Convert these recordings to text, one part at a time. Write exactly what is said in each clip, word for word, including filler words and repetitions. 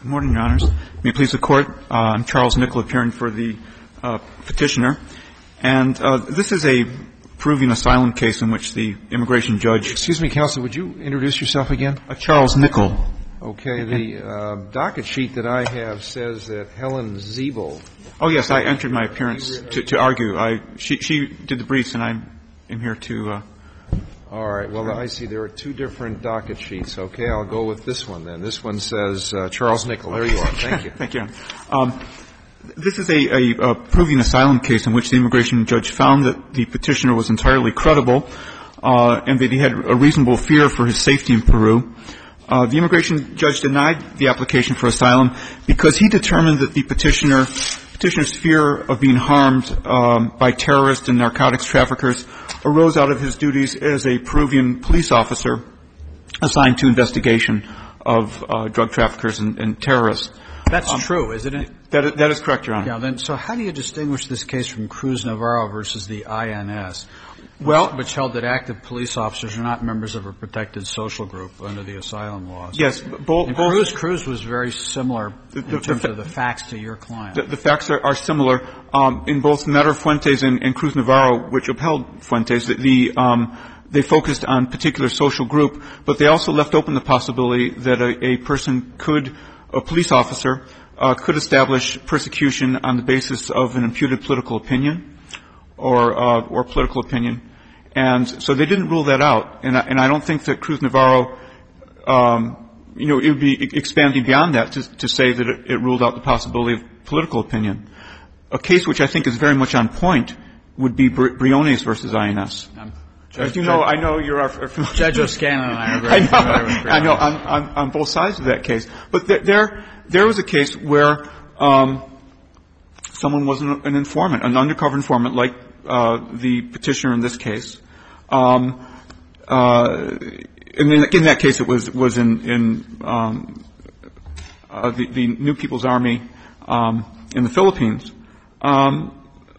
Good morning, Your Honors. May it please the Court, uh, I'm Charles Nickel, appearing for the uh, petitioner. And uh, this is a Peruvian asylum case in which the immigration judge... Excuse me, counsel, would you introduce yourself again? Uh, Charles Nickel. Okay, the uh, docket sheet that I have says that Helen Ziebel... Oh, yes, I entered my appearance to, to argue. I, she, she did the briefs, and I am here to... Uh, All right. Well, I see there are two different docket sheets. Okay, I'll go with this one then. This one says uh, Charles Nickel. There you are. Thank you. Thank you. Um, this is a, a, a Peruvian asylum case in which the immigration judge found that the petitioner was entirely credible uh, and that he had a reasonable fear for his safety in Peru. Uh, the immigration judge denied the application for asylum because he determined that the petitioner petitioner's fear of being harmed um, by terrorists and narcotics traffickers arose out of his duties as a Peruvian police officer assigned to investigation of uh, drug traffickers and, and terrorists. That's um, true, isn't it? That is, that is correct, Your Honor. Yeah. Then, so how do you distinguish this case from Cruz Navarro versus the I N S, which, well, which held that active police officers are not members of a protected social group under the asylum laws? Yes, both. And both Cruz, Cruz was very similar the, in the, terms the, of the facts to your client. The, the facts are, are similar um, in both Matter Fuentes and, and Cruz Navarro, which upheld Fuentes. The, the um, they focused on particular social group, but they also left open the possibility that a, a person could, a police officer, uh, could establish persecution on the basis of an imputed political opinion or uh, or political opinion. And so they didn't rule that out. And I, and I don't think that Cruz Navarro, um, you know, it would be expanding beyond that to, to say that it, it ruled out the possibility of political opinion. A case which I think is very much on point would be Bri- Briones versus I N S. Um, As you know, I know you're our familiar. Judge O'Scanlan and I are very I know, familiar with Briones. I know on, on, on both sides of that case. But there, there, there was a case where um, someone was an, an informant, an undercover informant, like uh, the petitioner in this case. Um, uh, and in, in that case, it was was in, in um, uh, the, the New People's Army um, in the Philippines. Um,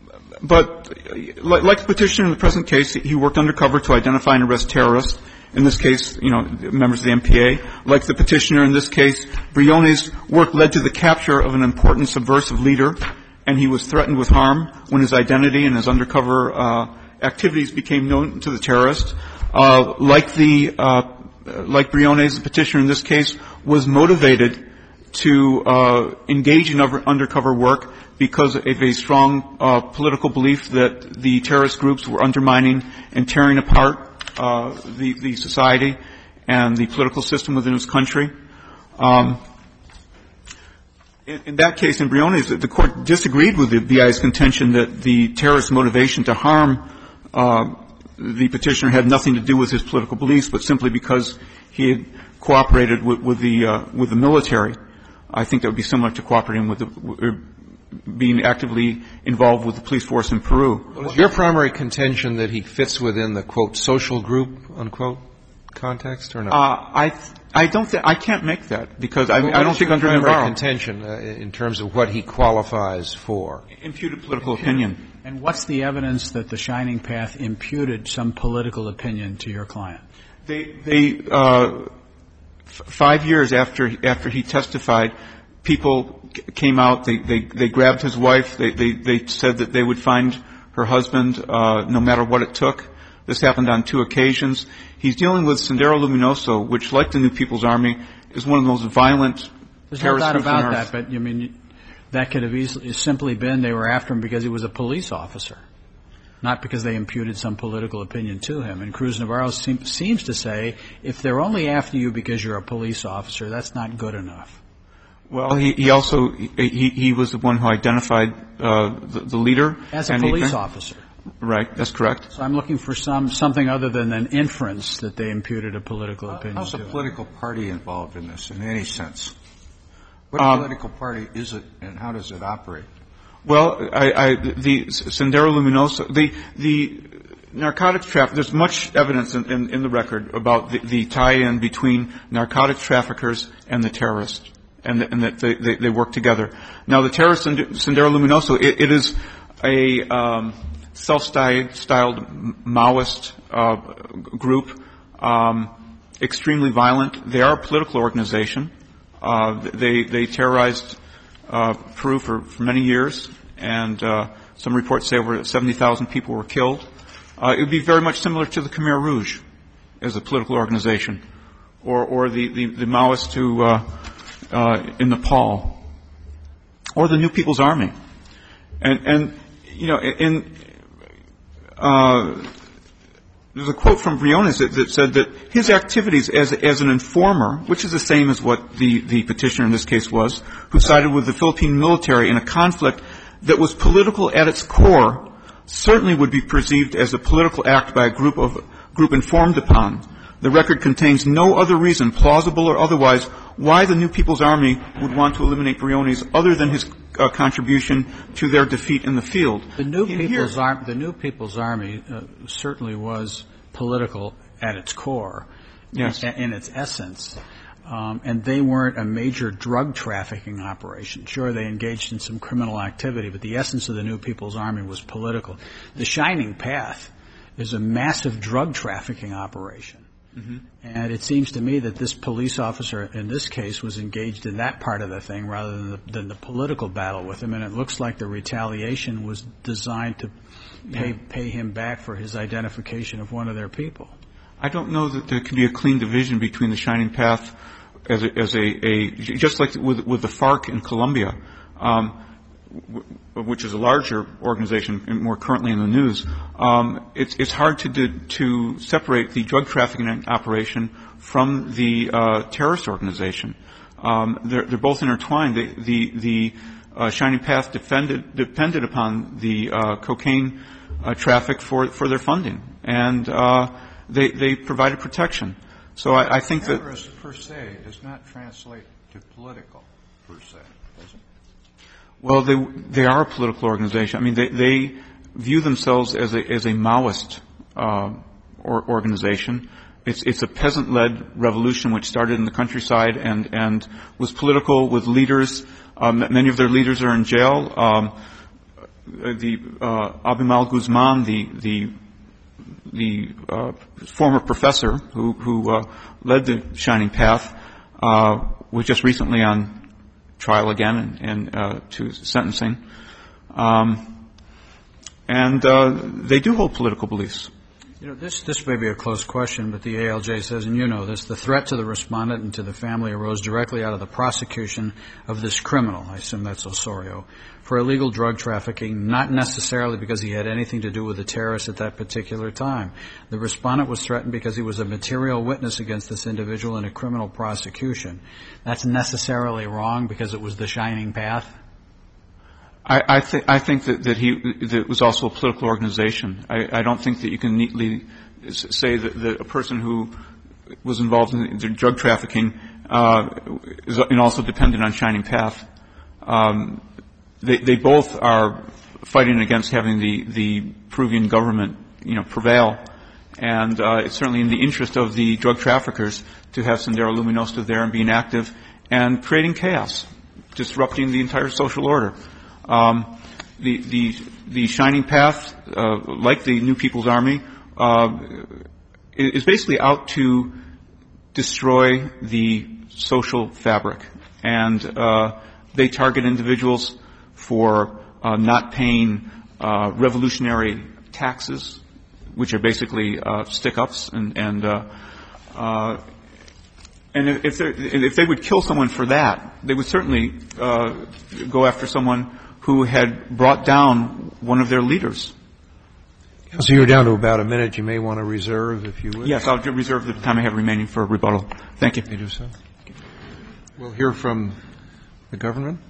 But like the petitioner in the present case, he worked undercover to identify and arrest terrorists. In this case, you know, members of the M P A. Like the petitioner in this case, Briones' work led to the capture of an important subversive leader, and he was threatened with harm when his identity and his undercover uh, activities became known to the terrorists. Uh, like the uh, like Briones, the petitioner in this case was motivated to uh, engage in undercover work because of a strong uh, political belief that the terrorist groups were undermining and tearing apart uh, the, the society and the political system within his country. Um, in, in that case, in Briones, the court disagreed with the B I's contention that the terrorist motivation to harm uh, the petitioner had nothing to do with his political beliefs, but simply because he had cooperated with, with the uh, with the military. I think that would be similar to cooperating with the, uh, being actively involved with the police force in Peru. Well, is your primary contention that he fits within the, quote, social group, unquote, context or not? Uh, I, I don't think, I can't make that because I, well, I don't think under Navarro. What is your primary contention uh, in terms of what he qualifies for? Imputed political opinion. And what's the evidence that the Shining Path imputed some political opinion to your client? They, they, uh, f- five years after, after he testified, people came out, they, they, they grabbed his wife, they, they, they said that they would find her husband, uh, no matter what it took. This happened on two occasions. He's dealing with Sendero Luminoso, which, like the New People's Army, is one of the most violent There's terrorist no doubt groups on about earth. that, but I mean, that could have easily simply been they were after him because he was a police officer, not because they imputed some political opinion to him. And Cruz Navarro seem, seems to say, if they're only after you because you're a police officer, that's not good enough. Well, he, he also, he, he was the one who identified, uh, the, the leader. As a police officer. Right, that's correct. So I'm looking for some, something other than an inference that they imputed a political opinion How's to a him. political party involved in this, in any sense? What Um, political party is it, and how does it operate? Well, I, I, the Sendero Luminoso, the, the narcotics traffic, there's much evidence in, in, in the record about the, the tie-in between narcotics traffickers and the terrorists. And, and that they, they, they work together. Now, the terrorist Sendero Luminoso, it, it is a um, self-styled Maoist uh, group, um, extremely violent. They are a political organization. Uh, they they terrorized uh, Peru for, for many years, and uh, some reports say over seventy thousand people were killed. Uh, it would be very much similar to the Khmer Rouge as a political organization, or or the the, the Maoists who uh, uh, in Nepal, or the New People's Army, and and you know in. Uh, There's a quote from Briones that, that said that his activities as, as an informer, which is the same as what the, the petitioner in this case was, who sided with the Philippine military in a conflict that was political at its core, certainly would be perceived as a political act by a group of group informed upon. The record contains no other reason, plausible or otherwise, why the New People's Army would want to eliminate Briones other than his uh, contribution to their defeat in the field. The New in People's Army, the New People's Army uh, certainly was political at its core, yes, in, in its essence. Um, and they weren't a major drug trafficking operation. Sure, they engaged in some criminal activity, but the essence of the New People's Army was political. The Shining Path is a massive drug trafficking operation. Mm-hmm. And it seems to me that this police officer in this case was engaged in that part of the thing rather than the, than the political battle with him. And it looks like the retaliation was designed to pay, yeah. pay him back for his identification of one of their people. I don't know that there can be a clean division between the Shining Path as a, as a, a just like with, with the FARC in Colombia, um, which is a larger organization and more currently in the news. Um, it's, it's hard to do, to separate the drug trafficking operation from the uh, terrorist organization. Um, they're, they're both intertwined. The the, the uh, Shining Path defended, depended upon the uh, cocaine uh, traffic for for their funding, and uh, they they provided protection. So I, I think that terrorist per se does not translate to political per se, does it? Well, they they are a political organization. I mean, they they view themselves as a as a Maoist uh, or, organization. It's it's a peasant-led revolution which started in the countryside and and was political with leaders. Um, many of their leaders are in jail. Um, the uh, Abimael Guzman, the the the uh, former professor who who uh, led the Shining Path, uh, was just recently on trial again and, and uh, to sentencing. Um, and uh, they do hold political beliefs. You know, this this may be a close question, but the A L J says, and you know this, the threat to the respondent and to the family arose directly out of the prosecution of this criminal, I assume that's Osorio, for illegal drug trafficking, not necessarily because he had anything to do with the terrorists at that particular time. The respondent was threatened because he was a material witness against this individual in a criminal prosecution. That's necessarily wrong because it was the Shining Path? I, I, th- I think that, that he that it was also a political organization. I, I don't think that you can neatly say that, that a person who was involved in the drug trafficking uh, is and also dependent on Shining Path. Um, they, they both are fighting against having the, the Peruvian government, you know, prevail, and uh, it's certainly in the interest of the drug traffickers to have Sendero Luminoso there and being active and creating chaos, disrupting the entire social order. Um, the, the, the Shining Path, uh, like the New People's Army, uh, is basically out to destroy the social fabric. And, uh, they target individuals for, uh, not paying, uh, revolutionary taxes, which are basically, uh, stick-ups and, and, uh, uh, and if, if they would kill someone for that, they would certainly, uh, go after someone who had brought down one of their leaders. So you're down to about a minute. You may want to reserve, if you would. Yes, I'll reserve the time I have remaining for rebuttal. Thank you. You do so. We'll hear from the government.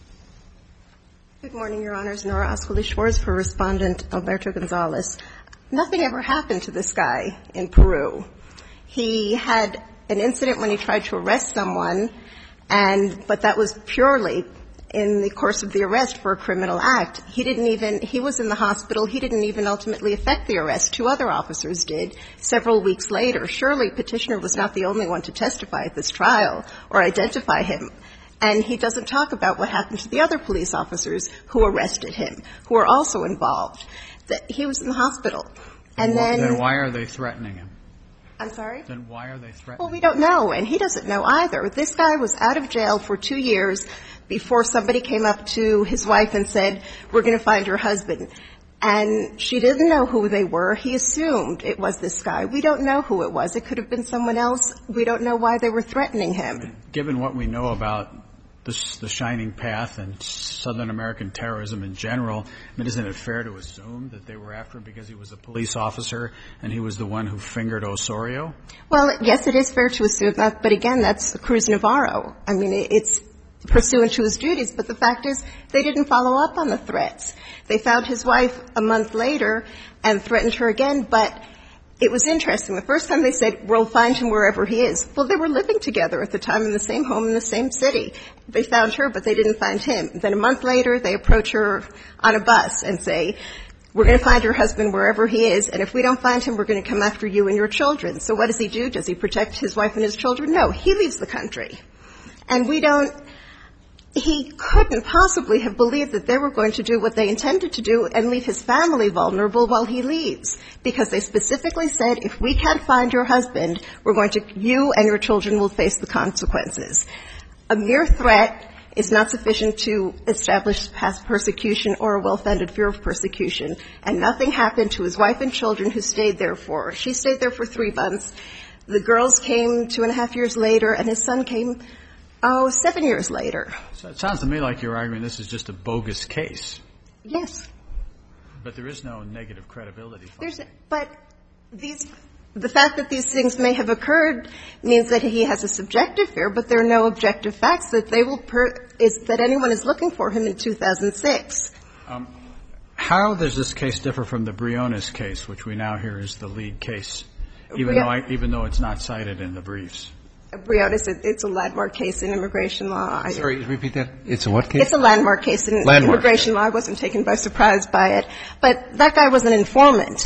Good morning, Your Honors. Nora Oscoli-Schwartz for Respondent Alberto Gonzalez. Nothing ever happened to this guy in Peru. He had an incident when he tried to arrest someone, and but that was purely in the course of the arrest for a criminal act. He didn't even, he was in the hospital. He didn't even ultimately effect the arrest. Two other officers did several weeks later. Surely Petitioner was not the only one to testify at this trial or identify him. And he doesn't talk about what happened to the other police officers who arrested him, who are also involved. That he was in the hospital. And then, then why are they threatening him? I'm sorry? Then why are they threatening? Well, we don't know, and he doesn't know either. This guy was out of jail for two years before somebody came up to his wife and said, we're going to find your husband. And she didn't know who they were. He assumed it was this guy. We don't know who it was. It could have been someone else. We don't know why they were threatening him. Given what we know about this, the Shining Path and Southern American terrorism in general, I mean, isn't it fair to assume that they were after him because he was a police officer and he was the one who fingered Osorio? Well, yes, it is fair to assume that, but again, that's Cruz Navarro. I mean, it's pursuant to his duties, but the fact is they didn't follow up on the threats. They found his wife a month later and threatened her again, but it was interesting. The first time they said, we'll find him wherever he is. Well, they were living together at the time in the same home in the same city. They found her, but they didn't find him. Then a month later, they approach her on a bus and say, we're going to find your husband wherever he is, and if we don't find him, we're going to come after you and your children. So what does he do? Does he protect his wife and his children? No, he leaves the country. And we don't He couldn't possibly have believed that they were going to do what they intended to do and leave his family vulnerable while he leaves, because they specifically said, if we can't find your husband, we're going to, you and your children will face the consequences. A mere threat is not sufficient to establish past persecution or a well-founded fear of persecution. And nothing happened to his wife and children who stayed there for, she stayed there for three months. The girls came two and a half years later, and his son came Oh, seven years later. So it sounds to me like you're arguing this is just a bogus case. Yes. But there is no negative credibility. There's, but these, the fact that these things may have occurred means that he has a subjective fear, but there are no objective facts that they will per, is that anyone is looking for him in two thousand six. Um, how does this case differ from the Briones case, which we now hear is the lead case, even Brio- though I, even though it's not cited in the briefs? Briones, it's a landmark case in immigration law. Sorry, repeat that. It's a what case? It's a landmark case in landmark. immigration law. I wasn't taken by surprise by it. But that guy was an informant.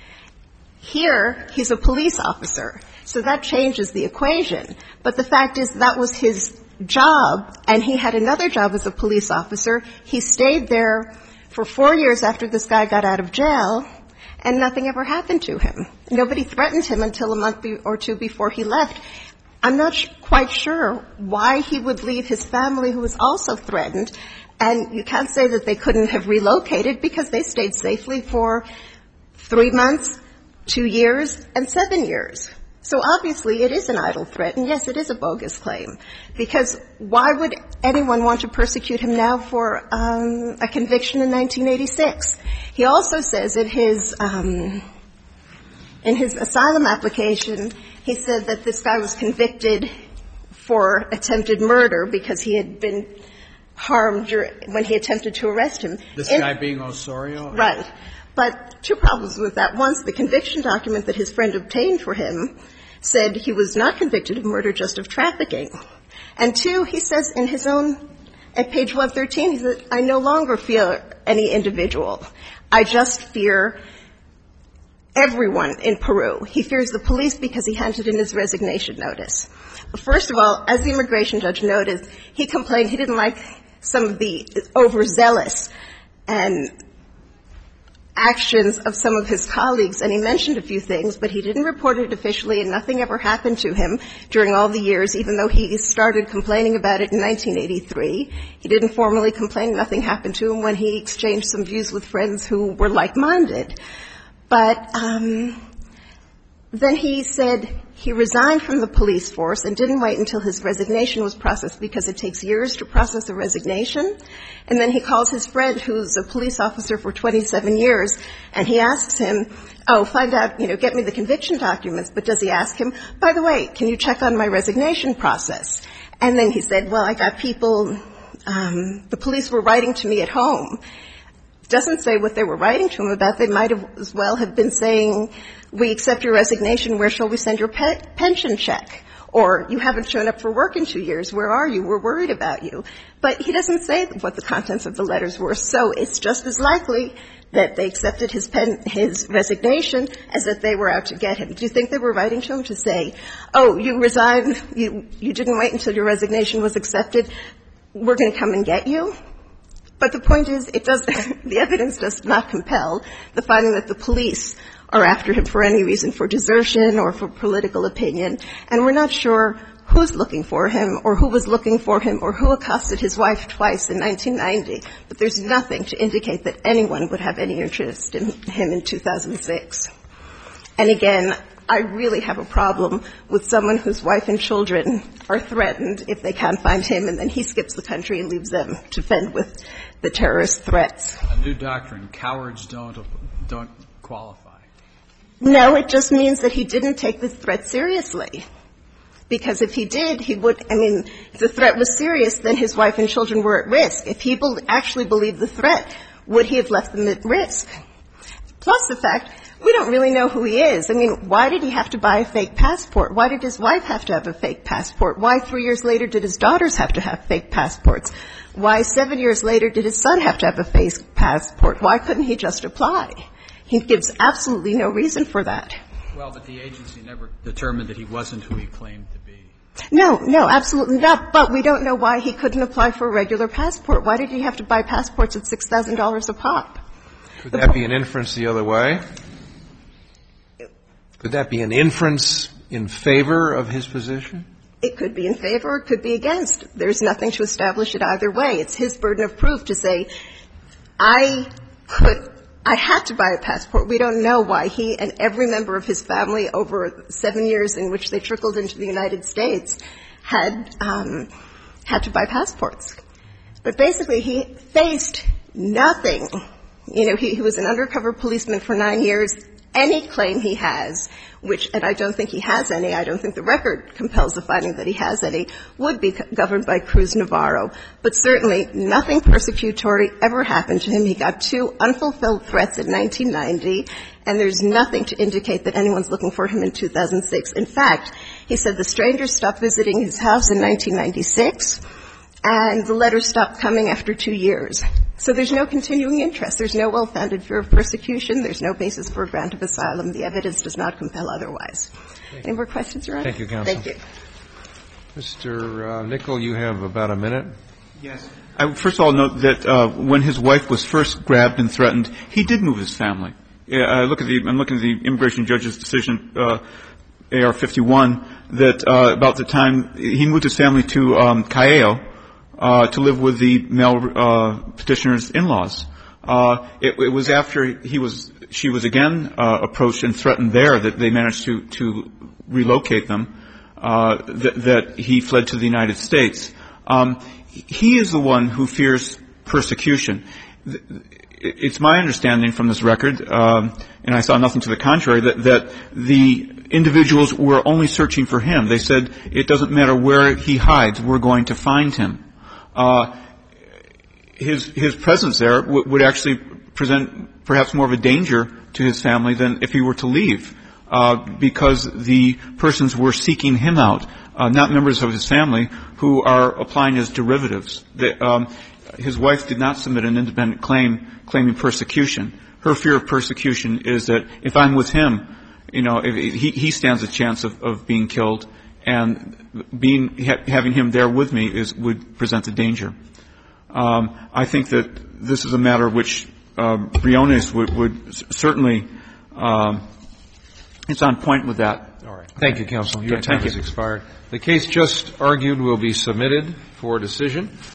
Here, he's a police officer. So that changes the equation. But the fact is that was his job, and he had another job as a police officer. He stayed there for four years after this guy got out of jail, and nothing ever happened to him. Nobody threatened him until a month be- or two before he left. I'm not sh- quite sure why he would leave his family, who was also threatened, and you can't say that they couldn't have relocated because they stayed safely for three months, two years, and seven years. So obviously it is an idle threat, and yes, it is a bogus claim, because why would anyone want to persecute him now for um, a conviction in nineteen eighty-six? He also says in his um, in his asylum application, he said that this guy was convicted for attempted murder because he had been harmed when he attempted to arrest him. This In, guy being Osorio? Right. But two problems with that. Once, the conviction document that his friend obtained for him said he was not convicted of murder, just of trafficking. And two, he says in his own, at page one thirteen, he said, I no longer fear any individual. I just fear everyone in Peru. He fears the police because he handed in his resignation notice. First of all, as the immigration judge noted, he complained he didn't like some of the overzealous and actions of some of his colleagues, and he mentioned a few things, but he didn't report it officially, and nothing ever happened to him during all the years, even though he started complaining about it in nineteen eighty-three. He didn't formally complain. Nothing happened to him when he exchanged some views with friends who were like-minded. But um, then he said he resigned from the police force and didn't wait until his resignation was processed, because it takes years to process a resignation. And then he calls his friend, who's a police officer for twenty-seven years, and he asks him, oh, find out, you know, get me the conviction documents. But does he ask him, by the way, can you check on my resignation process? And then he said, well, I got people, um, the police were writing to me at home. Doesn't say what they were writing to him about. They might have as well have been saying, we accept your resignation, where shall we send your pe- pension check? Or, you haven't shown up for work in two years, where are you? We're worried about you. But he doesn't say what the contents of the letters were, so it's just as likely that they accepted his pen, his resignation as that they were out to get him. Do you think they were writing to him to say, oh, you resigned, you, you didn't wait until your resignation was accepted, we're going to come and get you? But the point is, it does, the evidence does not compel the finding that the police are after him for any reason, for desertion or for political opinion. And we're not sure who's looking for him or who was looking for him or who accosted his wife twice in nineteen ninety. But there's nothing to indicate that anyone would have any interest in him in two thousand six. And again, I really have a problem with someone whose wife and children are threatened if they can't find him, and then he skips the country and leaves them to fend with the terrorist threats. A new doctrine, cowards don't don't qualify. No, it just means that he didn't take the threat seriously. Because if he did, he would, I mean, if the threat was serious, then his wife and children were at risk. If he be- actually believed the threat, would he have left them at risk? Plus the fact, we don't really know who he is. I mean, why did he have to buy a fake passport? Why did his wife have to have a fake passport? Why three years later did his daughters have to have fake passports? Why seven years later did his son have to have a fake passport? Why couldn't he just apply? He gives absolutely no reason for that. Well, but the agency never determined that he wasn't who he claimed to be. No, no, absolutely not. But we don't know why he couldn't apply for a regular passport. Why did he have to buy passports at six thousand dollars a pop? Could that be an inference the other way? Could that be an inference in favor of his position? It could be in favor, it could be against. There's nothing to establish it either way. It's his burden of proof to say, I could, I had to buy a passport. We don't know why he and every member of his family over seven years in which they trickled into the United States had, um, had to buy passports. But basically, he faced nothing. You know, he, he was an undercover policeman for nine years. Any claim he has, which, and I don't think he has any, I don't think the record compels the finding that he has any, would be governed by Cruz Navarro. But certainly nothing persecutory ever happened to him. He got two unfulfilled threats in nineteen ninety, and there's nothing to indicate that anyone's looking for him in two thousand six. In fact, he said the strangers stopped visiting his house in nineteen ninety-six, and the letters stopped coming after two years. So there's no continuing interest. There's no well-founded fear of persecution. There's no basis for a grant of asylum. The evidence does not compel otherwise. Any more questions, Your Honor? Thank you, counsel. Thank you. Mister Uh, Nickel, you have about a minute. Yes. I would first of all note that uh, when his wife was first grabbed and threatened, he did move his family. Yeah, I look at the, I'm looking at the immigration judge's decision, uh, A R fifty-one, that uh, about the time he moved his family to um, Callao, Uh, to live with the male uh, petitioner's in-laws. Uh, it, it was after he was, she was again uh, approached and threatened there that they managed to to relocate them. Uh, that, that he fled to the United States. Um, he is the one who fears persecution. It's my understanding from this record, um, and I saw nothing to the contrary, that, that the individuals were only searching for him. They said, it doesn't matter where he hides, we're going to find him. Uh, his, his presence there w- would actually present perhaps more of a danger to his family than if he were to leave, uh, because the persons were seeking him out, uh, not members of his family who are applying as derivatives. The, um, his wife did not submit an independent claim claiming persecution. Her fear of persecution is that if I'm with him, you know, if he, he stands a chance of, of being killed. And being ha- having him there with me is would present a danger. Um, I think that this is a matter which uh, Briones would, would certainly. Um, it's on point with that. All right. Thank you, counsel. Your Okay, time thank has you. expired. The case just argued will be submitted for decision.